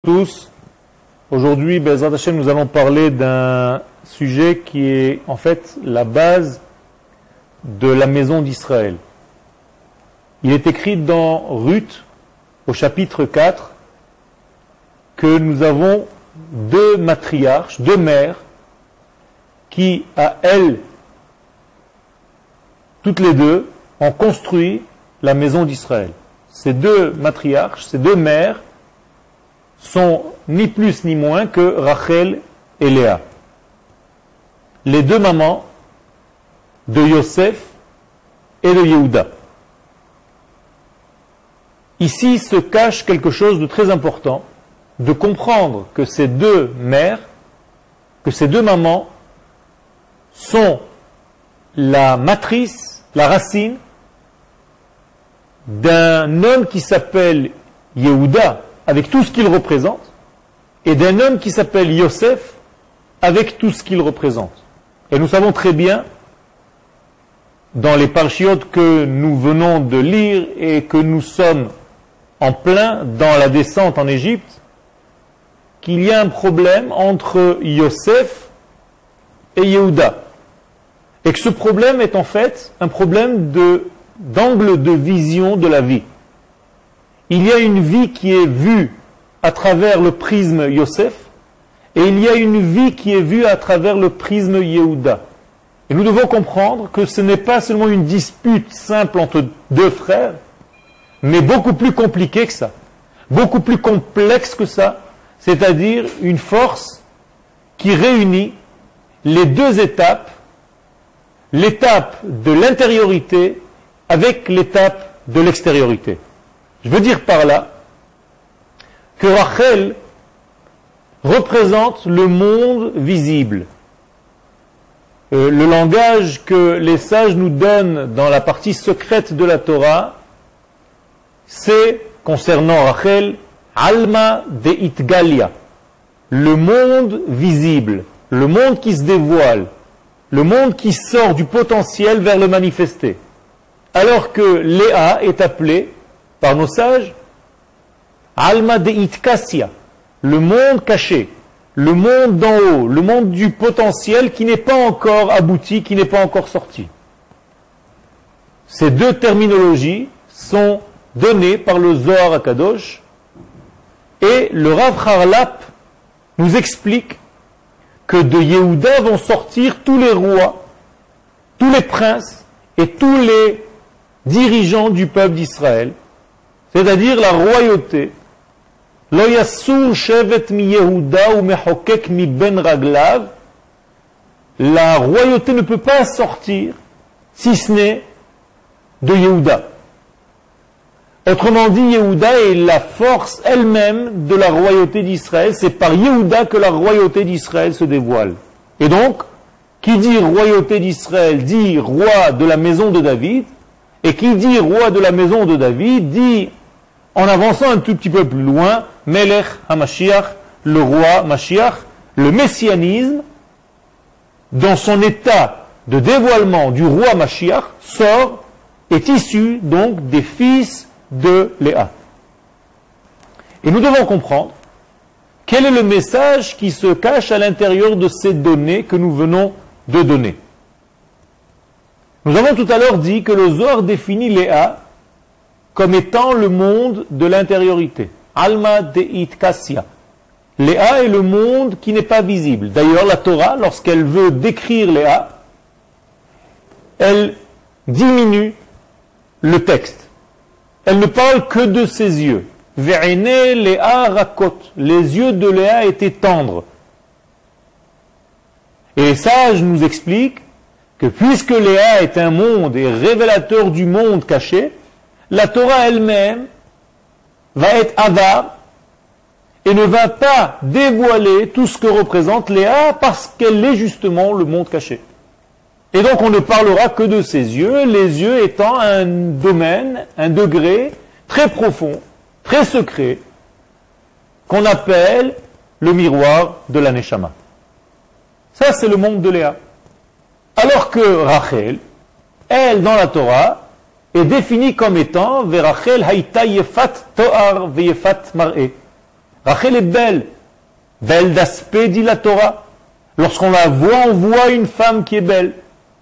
tous. Aujourd'hui, Bezrat Hashem, nous allons parler d'un sujet qui est en fait la base de la maison d'Israël. Il est écrit dans Ruth, au chapitre 4, que nous avons deux matriarches, deux mères, qui, à elles, toutes les deux, ont construit la maison d'Israël. Ces deux matriarches, ces deux mères, sont ni plus ni moins que Rachel et Léa. Les deux mamans de Yosef et de Yehuda. Ici se cache quelque chose de très important, de comprendre que ces deux mères, que ces deux mamans, sont la matrice, la racine d'un homme qui s'appelle Yehuda, avec tout ce qu'il représente, et d'un homme qui s'appelle Yosef, avec tout ce qu'il représente. Et nous savons très bien, dans les parchiotes que nous venons de lire et que nous sommes en plein dans la descente en Égypte, qu'il y a un problème entre Yosef et Yehuda. Et que ce problème est en fait un problème d'angle de vision de la vie. Il y a une vie qui est vue à travers le prisme Yosef, et il y a une vie qui est vue à travers le prisme Yehuda. Et nous devons comprendre que ce n'est pas seulement une dispute simple entre deux frères, mais beaucoup plus compliquée que ça, beaucoup plus complexe que ça, c'est-à-dire une force qui réunit les deux étapes, l'étape de l'intériorité avec l'étape de l'extériorité. Je veux dire par là que Rachel représente le monde visible. Le langage que les sages nous donnent dans la partie secrète de la Torah, c'est, concernant Rachel, Alma de Itgalia, le monde visible, le monde qui se dévoile, le monde qui sort du potentiel vers le manifesté. Alors que Léa est appelée, par nos sages, Alma de Itkassia, le monde caché, le monde d'en haut, le monde du potentiel qui n'est pas encore abouti, qui n'est pas encore sorti. Ces deux terminologies sont données par le Zohar HaKadosh, et le Rav Harlap nous explique que de Yehuda vont sortir tous les rois, tous les princes et tous les dirigeants du peuple d'Israël, c'est-à-dire la royauté. Lo yassur shevet mi Yehuda ou mechokek mi ben raglav. La royauté ne peut pas sortir si ce n'est de Yehuda. Autrement dit, Yehuda est la force elle-même de la royauté d'Israël. C'est par Yehuda que la royauté d'Israël se dévoile. Et donc, qui dit royauté d'Israël dit roi de la maison de David, et qui dit roi de la maison de David dit, en avançant un tout petit peu plus loin, Melech HaMashiach, le roi Mashiach, le messianisme, dans son état de dévoilement du roi Mashiach, sort, est issu donc des fils de Léa. Et nous devons comprendre quel est le message qui se cache à l'intérieur de ces données que nous venons de donner. Nous avons tout à l'heure dit que le Zohar définit Léa comme étant le monde de l'intériorité. Alma de Itkassia. Léa est le monde qui n'est pas visible. D'ailleurs, la Torah, lorsqu'elle veut décrire Léa, elle diminue le texte. Elle ne parle que de ses yeux. Ve'ene Léa rakot. Les yeux de Léa étaient tendres. Et les sages nous expliquent que puisque Léa est un monde et révélateur du monde caché, la Torah elle-même va être avare et ne va pas dévoiler tout ce que représente Léa parce qu'elle est justement le monde caché. Et donc on ne parlera que de ses yeux, les yeux étant un domaine, un degré très profond, très secret, qu'on appelle le miroir de la Neshama. Ça c'est le monde de Léa. Alors que Rachel, elle dans la Torah, est définie comme étant Verachel haïta yefat toar veyefat mar'e. Rachel est belle. Belle d'aspect, dit la Torah. Lorsqu'on la voit, on voit une femme qui est belle.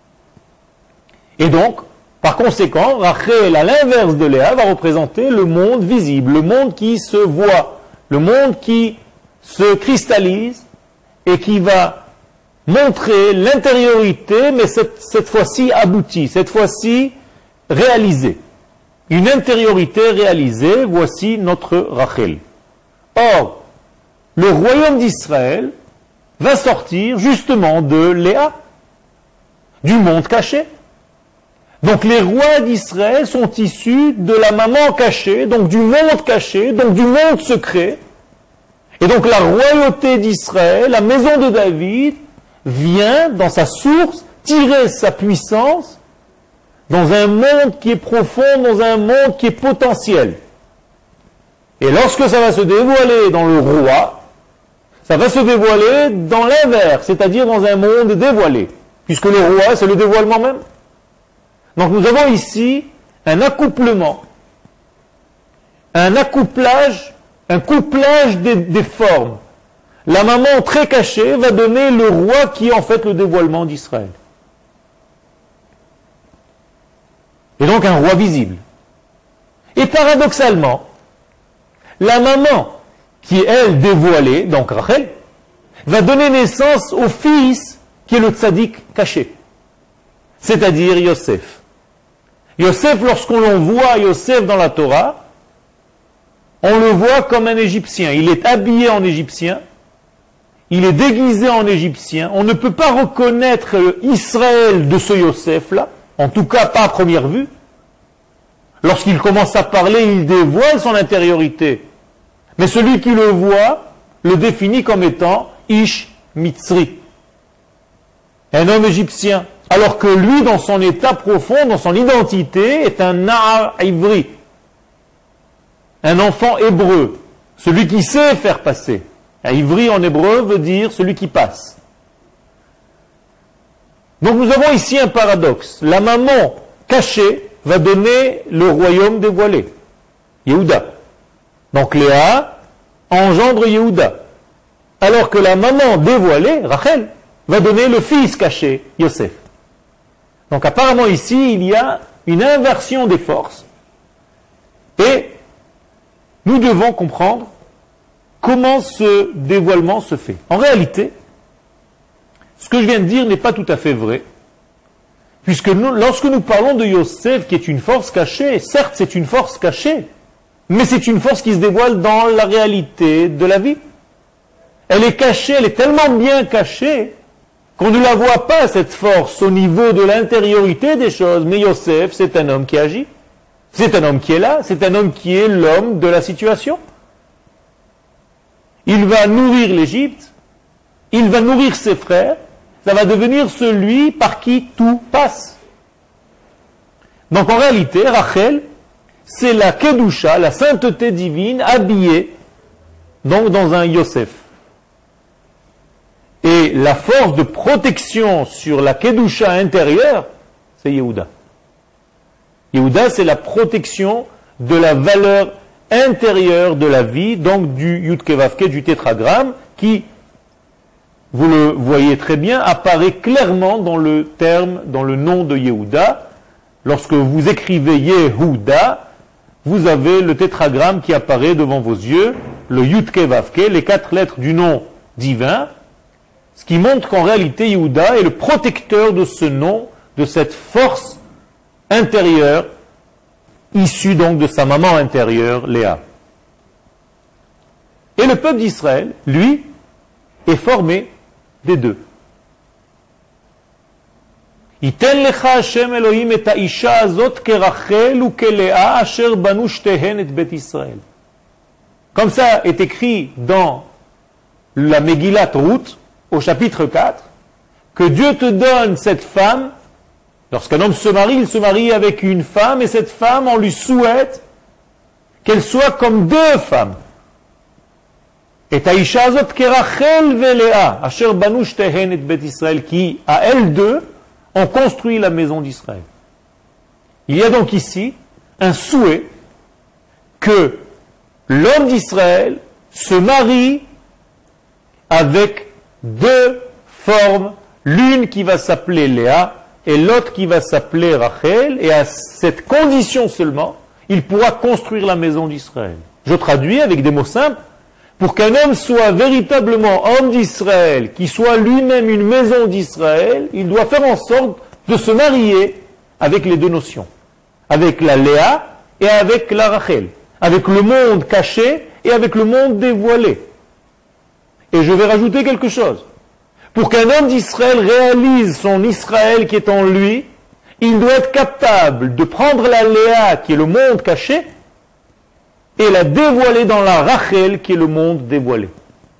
Et donc, par conséquent, Rachel, à l'inverse de Léa, va représenter le monde visible, le monde qui se voit, le monde qui se cristallise et qui va montrer l'intériorité, mais cette fois-ci aboutie, cette fois-ci réalisée. Une intériorité réalisée, voici notre Rachel. Or, le royaume d'Israël va sortir justement de Léa, du monde caché. Donc les rois d'Israël sont issus de la maman cachée, donc du monde caché, donc du monde secret. Et donc la royauté d'Israël, la maison de David, vient dans sa source tirer sa puissance dans un monde qui est profond, dans un monde qui est potentiel. Et lorsque ça va se dévoiler dans le roi, ça va se dévoiler dans l'inverse, c'est-à-dire dans un monde dévoilé, puisque le roi, c'est le dévoilement même. Donc nous avons ici un accouplement, un accouplage, un couplage des formes. La maman très cachée va donner le roi qui est en fait le dévoilement d'Israël. Et donc un roi visible. Et paradoxalement, la maman qui est elle dévoilée, donc Rachel, va donner naissance au fils qui est le tzaddik caché, c'est-à-dire Yosef. Yosef, lorsqu'on voit Yosef dans la Torah, on le voit comme un Égyptien. Il est habillé en Égyptien, il est déguisé en Égyptien. On ne peut pas reconnaître Israël de ce Yosef-là, en tout cas pas à première vue. Lorsqu'il commence à parler, il dévoile son intériorité. Mais celui qui le voit le définit comme étant Ish Mitzri, un homme égyptien. Alors que lui, dans son état profond, dans son identité, est un Na'ar Ivri, un enfant hébreu, celui qui sait faire passer. Un Ivri en hébreu veut dire celui qui passe. Donc nous avons ici un paradoxe. La maman cachée va donner le royaume dévoilé, Yehuda. Donc Léa engendre Yehuda. Alors que la maman dévoilée, Rachel, va donner le fils caché, Yosef. Donc apparemment ici, il y a une inversion des forces. Et nous devons comprendre comment ce dévoilement se fait. En réalité, ce que je viens de dire n'est pas tout à fait vrai, puisque lorsque nous parlons de Yosef, qui est une force cachée, certes c'est une force cachée, mais c'est une force qui se dévoile dans la réalité de la vie. Elle est cachée, elle est tellement bien cachée, qu'on ne la voit pas, cette force, au niveau de l'intériorité des choses. Mais Yosef, c'est un homme qui agit. C'est un homme qui est là. C'est un homme qui est l'homme de la situation. Il va nourrir l'Égypte. Il va nourrir ses frères. Ça va devenir celui par qui tout passe. Donc en réalité, Rachel, c'est la Kedusha, la sainteté divine, habillée donc dans un Yosef. Et la force de protection sur la Kedusha intérieure, c'est Yehuda. Yehuda, c'est la protection de la valeur intérieure de la vie, donc du Yud-Kevavke, du tétragramme, qui, vous le voyez très bien, apparaît clairement dans le terme, dans le nom de Yehuda. Lorsque vous écrivez Yehuda, vous avez le tétragramme qui apparaît devant vos yeux, le Yud-Kevavke, les 4 lettres du nom divin, ce qui montre qu'en réalité, Yehuda est le protecteur de ce nom, de cette force intérieure, issue donc de sa maman intérieure, Léa. Et le peuple d'Israël, lui, est formé des deux. Iten lecha Hashem Elohim et ha'isha azot kerachel ou keléa asher banu shtehen et bet Israël. Comme ça est écrit dans la Megillat Ruth, au chapitre 4, que Dieu te donne cette femme. Lorsqu'un homme se marie, il se marie avec une femme, et cette femme, on lui souhaite qu'elle soit comme 2 femmes. Et Taïcha Azot Kerachel Veléa, Asher Banu Shtehen et Bet Israël, qui, à elles deux, ont construit la maison d'Israël. Il y a donc ici un souhait que l'homme d'Israël se marie avec deux formes, l'une qui va s'appeler Léa et l'autre qui va s'appeler Rachel, et à cette condition seulement, il pourra construire la maison d'Israël. Je traduis avec des mots simples. Pour qu'un homme soit véritablement homme d'Israël, qui soit lui-même une maison d'Israël, il doit faire en sorte de se marier avec les deux notions. Avec la Léa et avec la Rachel. Avec le monde caché et avec le monde dévoilé. Et je vais rajouter quelque chose. Pour qu'un homme d'Israël réalise son Israël qui est en lui, il doit être capable de prendre la Léa, qui est le monde caché, et la dévoiler dans la Rachel, qui est le monde dévoilé.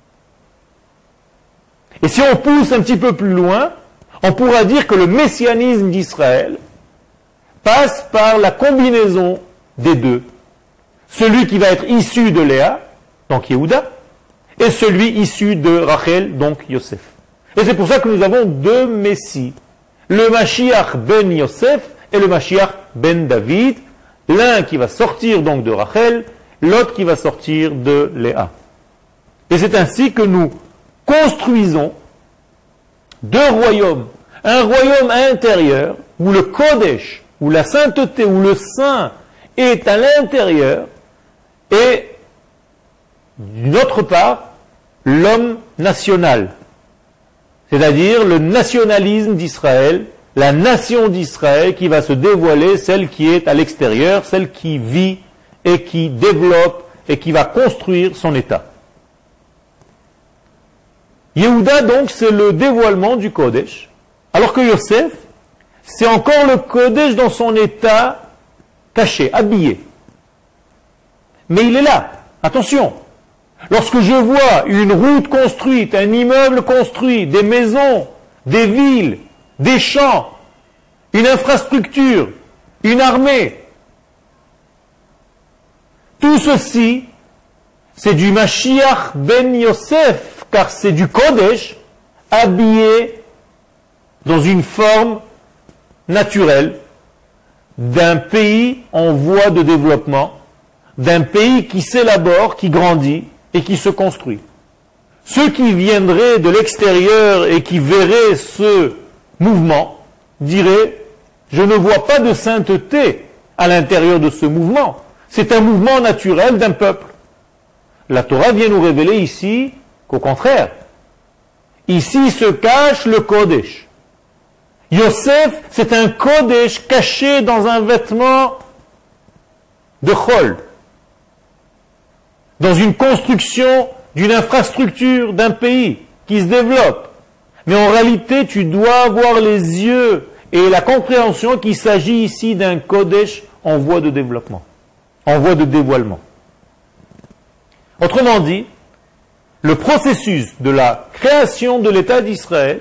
Et si on pousse un petit peu plus loin, on pourra dire que le messianisme d'Israël passe par la combinaison des deux. Celui qui va être issu de Léa, donc Yehuda, et celui issu de Rachel, donc Yosef. Et c'est pour ça que nous avons deux Messies. Le Mashiach ben Yosef et le Mashiach ben David, l'un qui va sortir donc de Rachel, l'autre qui va sortir de Léa. Et c'est ainsi que nous construisons deux royaumes. Un royaume intérieur, où le Kodesh, où la sainteté, où le saint est à l'intérieur, et d'une autre part, l'homme national. C'est-à-dire le nationalisme d'Israël, la nation d'Israël qui va se dévoiler, celle qui est à l'extérieur, celle qui vit et qui développe et qui va construire son État. Yehuda, donc, c'est le dévoilement du Kodesh, alors que Yosef, c'est encore le Kodesh dans son état caché, habillé. Mais il est là. Attention. Lorsque je vois une route construite, un immeuble construit, des maisons, des villes, des champs, une infrastructure, une armée, tout ceci, c'est du Mashiach ben Yosef, car c'est du Kodesh habillé dans une forme naturelle d'un pays en voie de développement, d'un pays qui s'élabore, qui grandit et qui se construit. Ceux qui viendraient de l'extérieur et qui verraient ce mouvement diraient « Je ne vois pas de sainteté à l'intérieur de ce mouvement. C'est un mouvement naturel d'un peuple. » La Torah vient nous révéler ici qu'au contraire, ici se cache le Kodesh. Yosef, c'est un Kodesh caché dans un vêtement de chol, dans une construction d'une infrastructure d'un pays qui se développe. Mais en réalité, tu dois avoir les yeux et la compréhension qu'il s'agit ici d'un Kodesh en voie de développement, en voie de dévoilement. Autrement dit, le processus de la création de l'État d'Israël,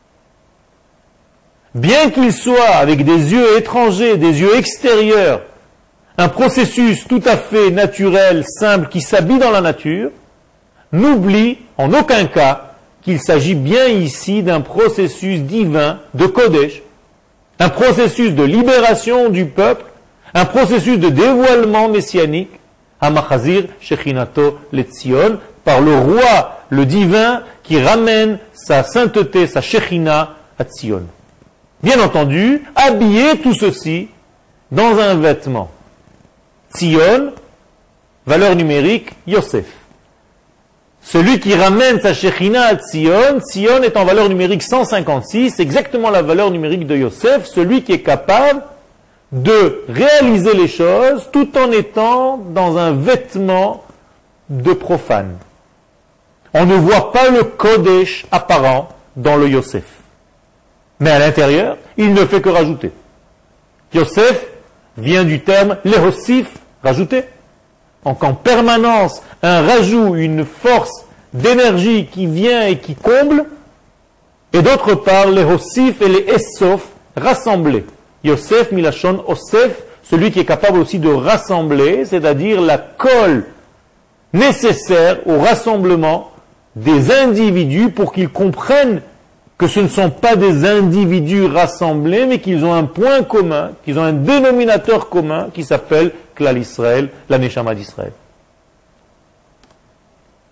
bien qu'il soit avec des yeux étrangers, des yeux extérieurs, un processus tout à fait naturel, simple, qui s'habille dans la nature, n'oublie en aucun cas qu'il s'agit bien ici d'un processus divin de Kodesh, un processus de libération du peuple, un processus de dévoilement messianique, Hamachazir Shechinato Letzion, par le roi, le divin, qui ramène sa sainteté, sa Shechina à Tzion. Bien entendu, habiller tout ceci dans un vêtement. Tzion, valeur numérique, Yosef. Celui qui ramène sa Shechina à Tzion, Tzion est en valeur numérique 156, exactement la valeur numérique de Yosef, celui qui est capable de réaliser les choses tout en étant dans un vêtement de profane. On ne voit pas le Kodesh apparent dans le Yosef. Mais à l'intérieur, il ne fait que rajouter. Yosef vient du terme lehosif, rajouter. Donc en permanence, un rajout, une force d'énergie qui vient et qui comble. Et d'autre part, lehosif et les essof, rassembler. Yosef milachon osef, celui qui est capable aussi de rassembler, c'est-à-dire la colle nécessaire au rassemblement des individus pour qu'ils comprennent que ce ne sont pas des individus rassemblés, mais qu'ils ont un point commun, qu'ils ont un dénominateur commun qui s'appelle Klal Israël, la Neshama d'Israël.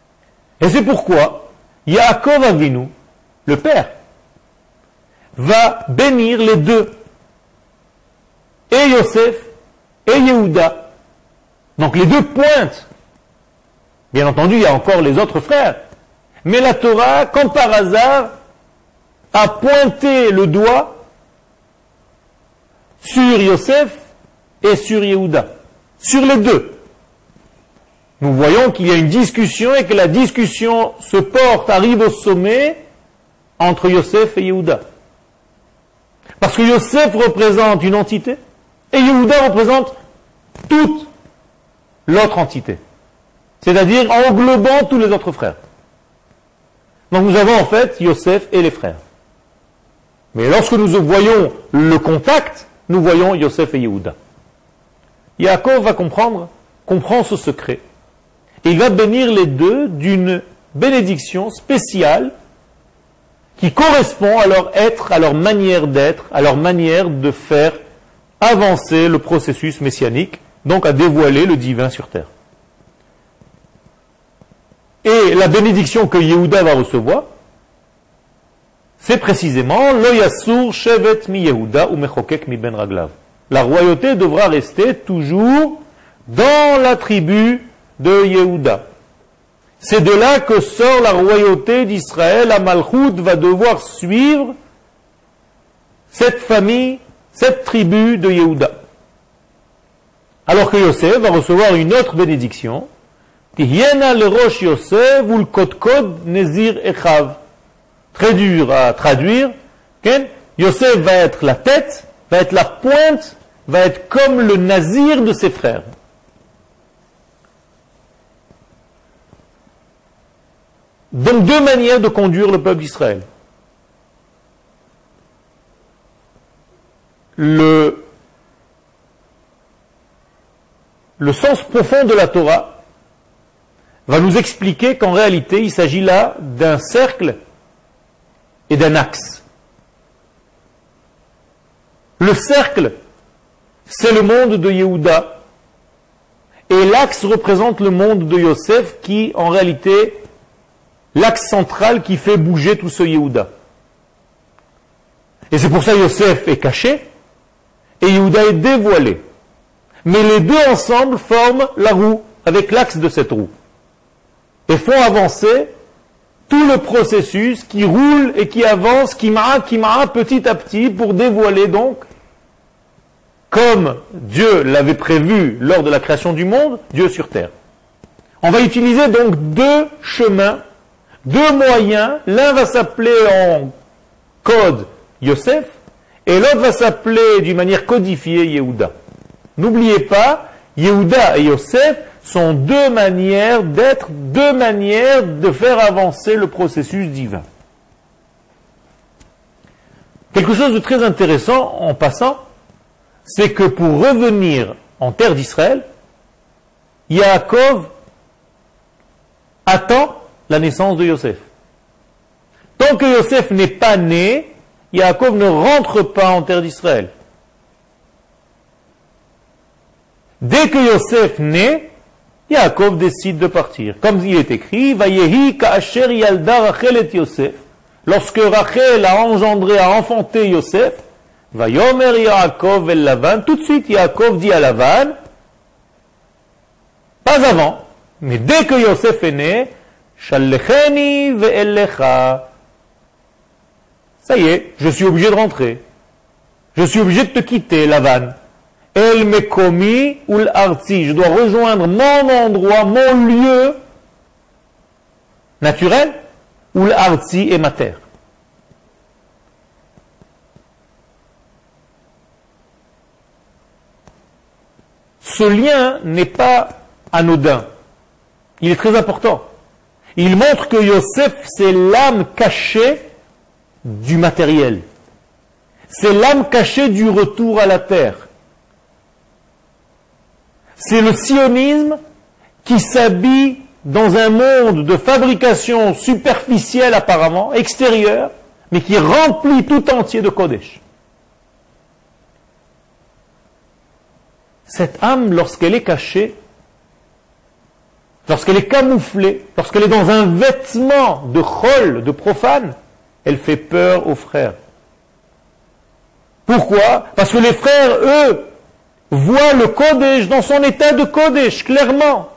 Et c'est pourquoi Yaakov Avinu, le père, va bénir les deux, et Yosef et Yehuda. Donc les deux pointent. Bien entendu, il y a encore les autres frères. Mais la Torah, comme par hasard, a pointé le doigt sur Yosef et sur Yehuda. Sur les deux. Nous voyons qu'il y a une discussion et que la discussion se porte, arrive au sommet entre Yosef et Yehuda. Parce que Yosef représente une entité et Yehuda représente toute l'autre entité. C'est-à-dire englobant tous les autres frères. Donc nous avons en fait Yosef et les frères. Mais lorsque nous voyons le contact, nous voyons Yosef et Yehuda. Yaakov va comprend ce secret. Et il va bénir les deux d'une bénédiction spéciale qui correspond à leur être, à leur manière d'être, à leur manière de faire avancer le processus messianique, donc à dévoiler le divin sur terre. Et la bénédiction que Yehuda va recevoir, c'est précisément Lo Yassur Shevet mi Yehuda ou Mechokek mi Ben Raglav. La royauté devra rester toujours dans la tribu de Yehuda. C'est de là que sort la royauté d'Israël. La Malchout va devoir suivre cette famille, cette tribu de Yehuda. Alors que Yosef va recevoir une autre bénédiction. Tihiena le rosh Yosef ou le kodkod nezir echav. Très dur à traduire. Yosef va être la tête, va être la pointe, va être comme le nazir de ses frères. Donc deux manières de conduire le peuple d'Israël. Le sens profond de la Torah va nous expliquer qu'en réalité, il s'agit là d'un cercle et d'un axe. Le cercle, c'est le monde de Yehuda, et l'axe représente le monde de Yosef, qui, en réalité, l'axe central qui fait bouger tout ce Yehuda. Et c'est pour ça que Yosef est caché, et Yehuda est dévoilé. Mais les deux ensemble forment la roue, avec l'axe de cette roue. Et font avancer tout le processus qui roule et qui avance, qui m'a petit à petit pour dévoiler donc, comme Dieu l'avait prévu lors de la création du monde, Dieu sur terre. On va utiliser donc deux chemins, deux moyens. L'un va s'appeler en code Yosef et l'autre va s'appeler d'une manière codifiée Yehuda. N'oubliez pas, Yehuda et Yosef sont deux manières d'être, deux manières de faire avancer le processus divin. Quelque chose de très intéressant en passant, c'est que pour revenir en terre d'Israël, Yaakov attend la naissance de Yosef. Tant que Yosef n'est pas né, Yaakov ne rentre pas en terre d'Israël. Dès que Yosef naît, Yaakov décide de partir. Comme il est écrit, Vayehi ka'asher yalda Rachel et Yosef. Lorsque Rachel a engendré, a enfanté Yosef, Vayomer Yaakov el Lavan, tout de suite Yaakov dit à Lavan, pas avant, mais dès que Yosef est né, Shallecheni ve'elecha. Ça y est, je suis obligé de rentrer. Je suis obligé de te quitter, Lavan. El mekomi ul arzi. Je dois rejoindre mon endroit, mon lieu naturel, ul arzi est ma terre. Ce lien n'est pas anodin. Il est très important. Il montre que Yosef, c'est l'âme cachée du matériel. C'est l'âme cachée du retour à la terre. C'est le sionisme qui s'habille dans un monde de fabrication superficielle apparemment, extérieure, mais qui remplit tout entier de Kodesh. Cette âme, lorsqu'elle est cachée, lorsqu'elle est camouflée, lorsqu'elle est dans un vêtement de chol, de profane, elle fait peur aux frères. Pourquoi? Parce que les frères, eux, voient le Kodesh dans son état de Kodesh, clairement.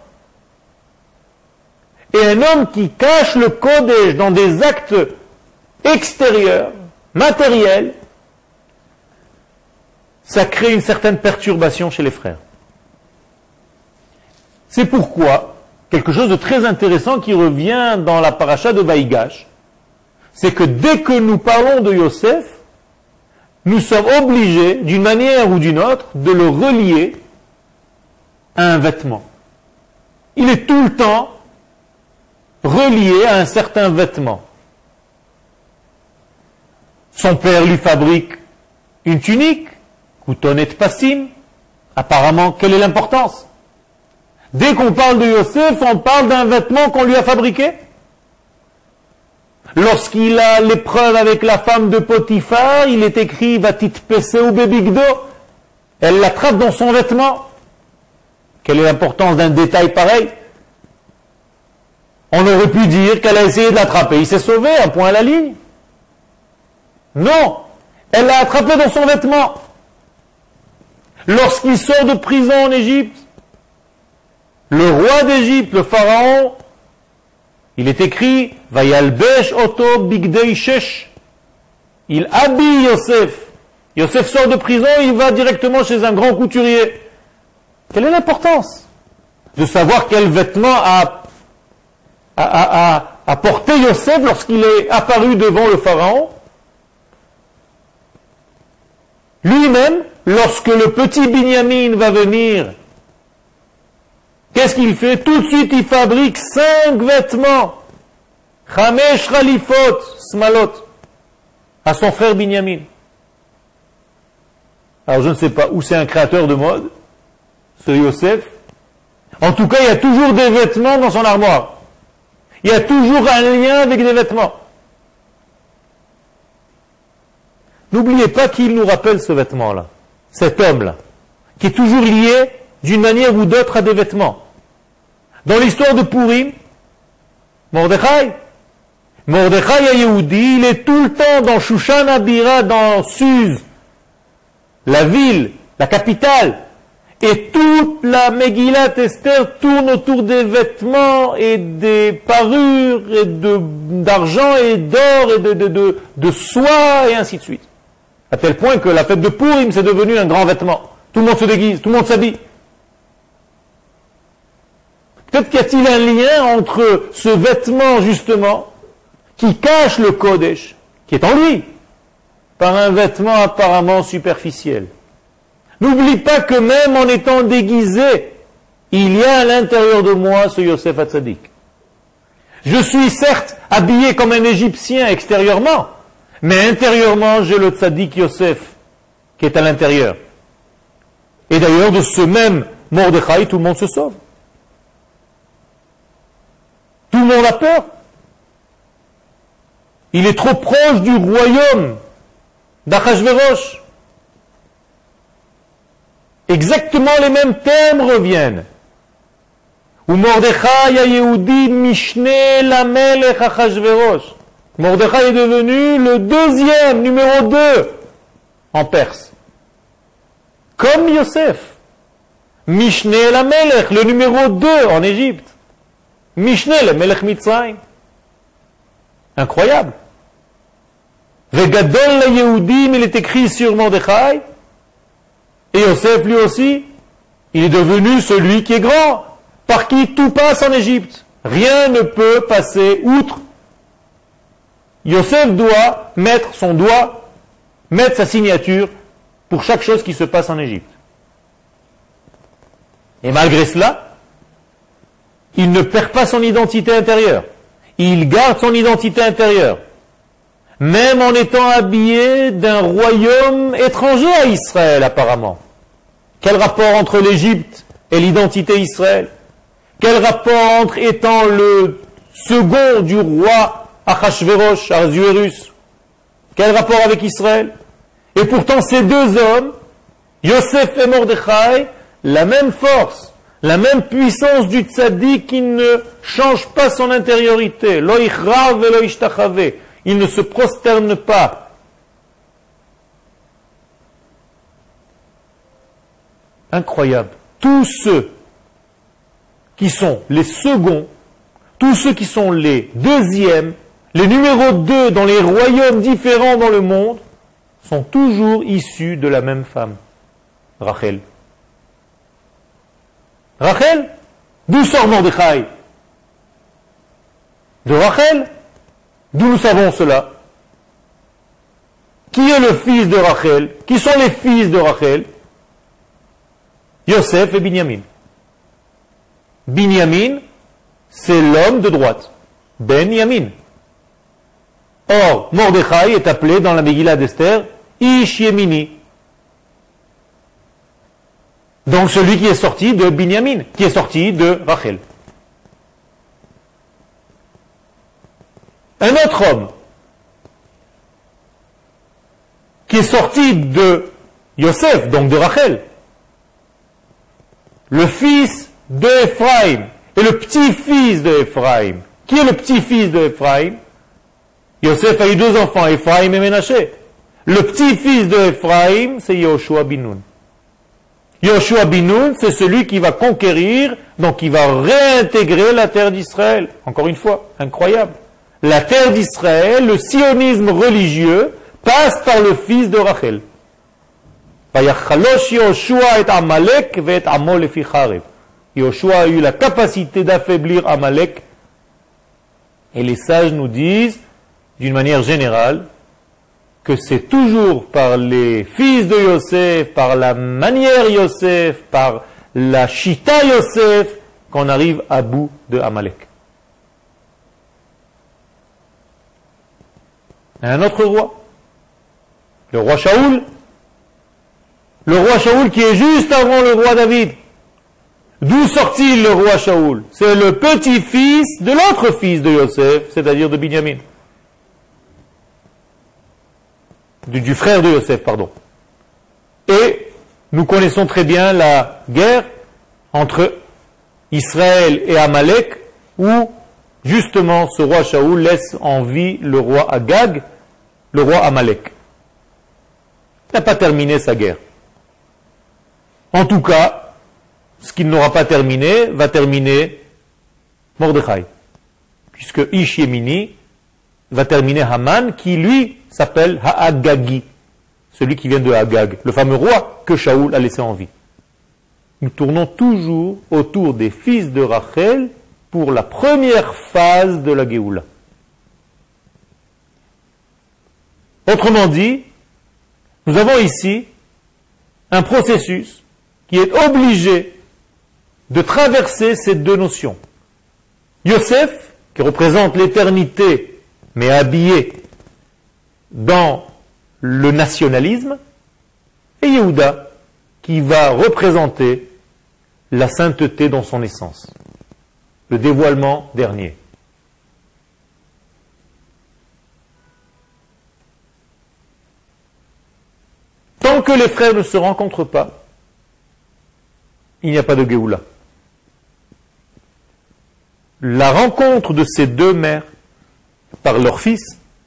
Et un homme qui cache le Kodesh dans des actes extérieurs, matériels, ça crée une certaine perturbation chez les frères. C'est pourquoi, quelque chose de très intéressant qui revient dans la paracha de Vaïgash, c'est que dès que nous parlons de Yosef, nous sommes obligés, d'une manière ou d'une autre, de le relier à un vêtement. Il est tout le temps relié à un certain vêtement. Son père lui fabrique une tunique, Koutonet Passim. Apparemment, quelle est l'importance? Dès qu'on parle de Yosef, on parle d'un vêtement qu'on lui a fabriqué. Lorsqu'il a l'épreuve avec la femme de Potiphar, il est écrit Vatit Peseu Bebigdo. Elle l'attrape dans son vêtement. Quelle est l'importance d'un détail pareil? On aurait pu dire qu'elle a essayé de l'attraper. Il s'est sauvé, un point à la ligne. Non, elle l'a attrapé dans son vêtement. Lorsqu'il sort de prison en Égypte, le roi d'Égypte, le pharaon, il est écrit Vayalbesh Oto Bigdei Shesh. Il habille Yosef. Yosef sort de prison, il va directement chez un grand couturier. Quelle est l'importance de savoir quel vêtement a porté Yosef lorsqu'il est apparu devant le pharaon? Lui-même, lorsque le petit Binyamin va venir, qu'est-ce qu'il fait? Tout de suite, il fabrique 5 vêtements. Chamesh Khalifot Smalot à son frère Binyamin. Alors je ne sais pas où c'est un créateur de mode, ce Yosef. En tout cas, il y a toujours des vêtements dans son armoire. Il y a toujours un lien avec des vêtements. N'oubliez pas qu'il nous rappelle ce vêtement-là, cet homme-là, qui est toujours lié d'une manière ou d'autre à des vêtements. Dans l'histoire de Purim, Mordechai à Yehudi, il est tout le temps dans Shushan Abira, dans Suse, la ville, la capitale, et toute la Megillat Esther tourne autour des vêtements et des parures et d'argent et d'or et de soie et ainsi de suite. À tel point que la fête de Purim c'est devenu un grand vêtement. Tout le monde se déguise, tout le monde s'habille. Peut-être qu'il y a-t-il un lien entre ce vêtement, justement, qui cache le Kodesh, qui est en lui, par un vêtement apparemment superficiel. N'oublie pas que même en étant déguisé, il y a à l'intérieur de moi ce Yosef Hatzadik. Je suis certes habillé comme un Égyptien extérieurement, mais intérieurement, j'ai le Tzadik Yosef qui est à l'intérieur. Et d'ailleurs, de ce même Mordechai, tout le monde se sauve. Tout le monde a peur. Il est trop proche du royaume d'Achashverosh. Exactement les mêmes thèmes reviennent. Ou Mordechai a Yehudi Mishne Lamelech Achashverosh. Mordechai est devenu le deuxième, numéro 2 en Perse. Comme Yosef. Mishne Lamelech, le numéro 2 en Égypte. Mishne Lamelech Mitzrayim. Incroyable. Vegadol la Yehudim, il est écrit sur Mordechai. Et Yosef lui aussi, il est devenu celui qui est grand, par qui tout passe en Égypte. Rien ne peut passer outre. Yosef doit mettre son doigt, mettre sa signature pour chaque chose qui se passe en Égypte. Et malgré cela, il ne perd pas son identité intérieure. Il garde son identité intérieure. Même en étant habillé d'un royaume étranger à Israël, apparemment. Quel rapport entre l'Égypte et l'identité Israël? Quel rapport entre étant le second du roi Achashverosh, Ahasuerus? Quel rapport avec Israël? Et pourtant, ces deux hommes, Yosef et Mordechai, la même force, La même puissance du tzaddik qui ne change pas son intériorité. Lo ichrav ve lo ishtachave. Il ne se prosterne pas. Incroyable. Tous ceux qui sont les seconds, tous ceux qui sont les deuxièmes, les numéros 2 dans les royaumes différents dans le monde, sont toujours issus de la même femme, Rachel. Rachel, d'où sort Mordechai? De Rachel. D'où nous savons cela? Qui est le fils de Rachel? Qui sont les fils de Rachel? Yosef et Binyamin. Binyamin, c'est l'homme de droite. Ben Yamin. Or, Mordechai est appelé dans la Megillah d'Esther Ish Yemini. Donc celui qui est sorti de Binyamin, qui est sorti de Rachel. Un autre homme qui est sorti de Yosef, donc de Rachel, le fils de Ephraim et le petit-fils de Ephraim. Qui est le petit-fils de Ephraim? Yosef a eu 2 enfants, Ephraim et Ménaché. Le petit-fils de Ephraim, c'est Yoshua bin Nun. Yoshua bin Nun, c'est celui qui va conquérir, donc qui va réintégrer la terre d'Israël. Encore une fois, incroyable. La terre d'Israël, le sionisme religieux, passe par le fils de Rachel. Yoshua a eu la capacité d'affaiblir Amalek. Et les sages nous disent, d'une manière générale, que c'est toujours par les fils de Yosef, par la manière Yosef, par la Shita Yosef, qu'on arrive à bout de Amalek. Un autre roi, le roi Shaoul. Le roi Shaoul qui est juste avant le roi David. D'où sort-il le roi Shaoul? C'est le petit-fils de l'autre fils de Yosef, c'est-à-dire de Binyamin. Du frère de Yosef, pardon. Et nous connaissons très bien la guerre entre Israël et Amalek, où justement ce roi Shaoul laisse en vie le roi Agag, le roi Amalek. Il n'a pas terminé sa guerre. En tout cas, ce qu'il n'aura pas terminé, va terminer Mordechai. Puisque Ish Yemini va terminer Haman, qui lui s'appelle Ha'agagi, celui qui vient de Agag, le fameux roi que Shaoul a laissé en vie. Nous tournons toujours autour des fils de Rachel pour la première phase de la Géoula. Autrement dit, nous avons ici un processus qui est obligé de traverser ces deux notions. Yosef, qui représente l'éternité, mais habillé dans le nationalisme, et Yehuda, qui va représenter la sainteté dans son essence, le dévoilement dernier. Tant que les frères ne se rencontrent pas, il n'y a pas de Géoula. La rencontre de ces deux mères par leur fils,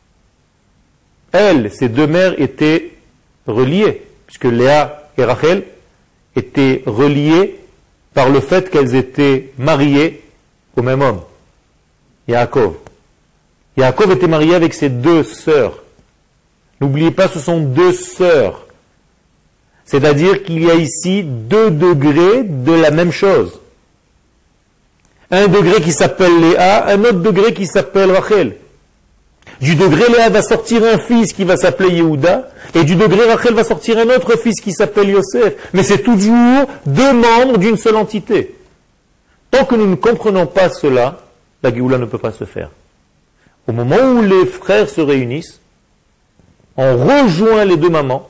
ces deux mères étaient reliées, puisque Léa et Rachel étaient reliées par le fait qu'elles étaient mariées au même homme, Yaakov. Yaakov était marié avec ses deux sœurs. N'oubliez pas, ce sont deux sœurs. C'est-à-dire qu'il y a ici 2 degrés de la même chose. Un degré qui s'appelle Léa, un autre degré qui s'appelle Rachel. Du degré Léa va sortir un fils qui va s'appeler Yehuda, et du degré Rachel va sortir un autre fils qui s'appelle Yosef. Mais c'est toujours 2 membres d'une seule entité. Tant que nous ne comprenons pas cela, la Géoula ne peut pas se faire. Au moment où les frères se réunissent, on rejoint les 2 mamans,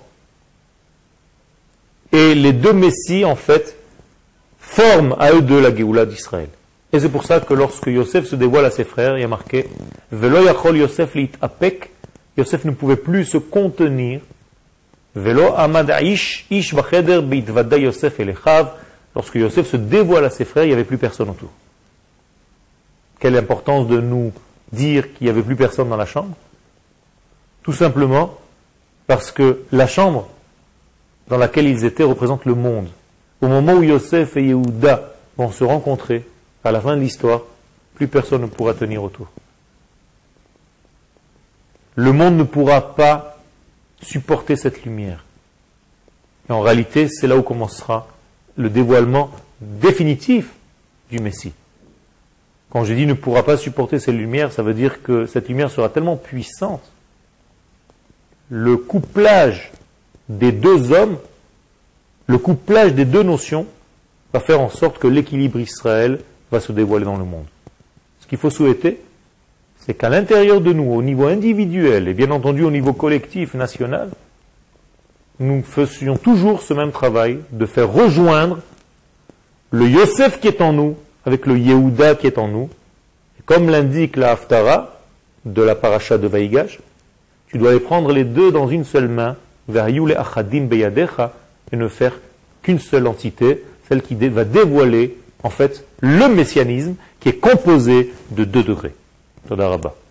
et les 2 messies, en fait, forment à eux 2 la Géoula d'Israël. Et c'est pour ça que lorsque Yosef se dévoile à ses frères, il y a marqué Velo yachol Yosef lit apek, Yosef ne pouvait plus se contenir. Velo amad ish bacheder beitvada Yosef elechav, lorsque Yosef se dévoile à ses frères, il n'y avait plus personne autour. Quelle importance de nous dire qu'il n'y avait plus personne dans la chambre? Tout simplement parce que la chambre dans laquelle ils étaient représente le monde. Au moment où Yosef et Yehuda vont se rencontrer, à la fin de l'histoire, plus personne ne pourra tenir autour. Le monde ne pourra pas supporter cette lumière. Et en réalité, c'est là où commencera le dévoilement définitif du Messie. Quand je dis ne pourra pas supporter cette lumière, ça veut dire que cette lumière sera tellement puissante. Le couplage des deux hommes, le couplage des deux notions, va faire en sorte que l'équilibre Israël va se dévoiler dans le monde. Ce qu'il faut souhaiter, c'est qu'à l'intérieur de nous, au niveau individuel et bien entendu au niveau collectif, national, nous faisions toujours ce même travail de faire rejoindre le Yosef qui est en nous avec le Yehuda qui est en nous. Et comme l'indique la Haftara de la paracha de Vaïgash, tu dois les prendre les deux dans une seule main, et ne faire qu'une seule entité, celle qui va dévoiler en fait le messianisme qui est composé de 2 degrés. Toda Rabba.